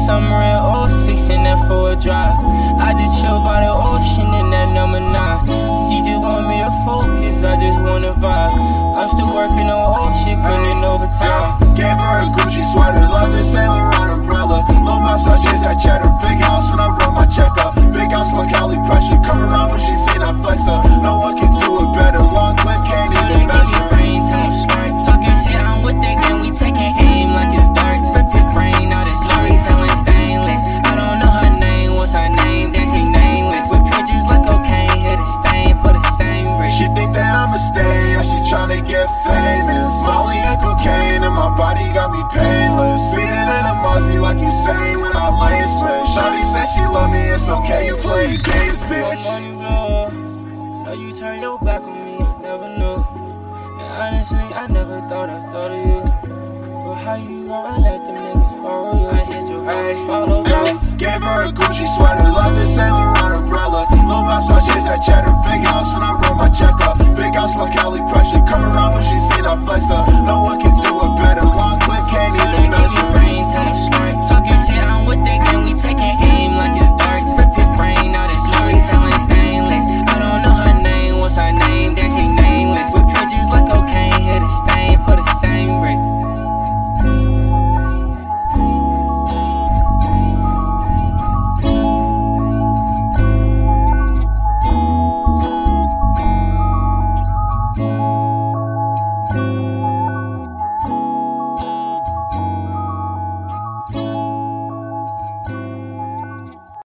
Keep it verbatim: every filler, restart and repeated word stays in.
summer in oh six in that four drive. I just chill by the ocean in that number nine. She just want me to focus, I just wanna vibe. I'm still working on old shit, putting overtime. Yeah, gave her a Gucci sweater, love the Saint Laurent umbrella. Lil' mouth, so I chase that cheddar. Big house when I run my check up. Big house when Cali pressure. Come around when she seen I flex up. No one can do it better. Long clip can't even measure. Brain till I'm smart. Talking shit, I'm with the gang. We taking aim like it's dark. Rip his brain out his storytelling stainless. I don't know her name. What's her name? Then she nameless. With pictures like cocaine. Hit a stain for the same rich. She think that I'ma stay. Yeah, she tryna get famous. Molly and cocaine and my body got me painless. Feeding in a muzzy like you say when I lane switch. Shawty said she love me. It's okay, you play games, bitch. Money blow. So you turn your back on me. I never knew. And honestly, I never thought I thought of you. But how you gonna let them niggas borrow you? I hit your Hey, follow hey, gave her a Gucci sweater, love the Saint Laurent umbrella. Lil' mouth, so I chase that cheddar. Big house when I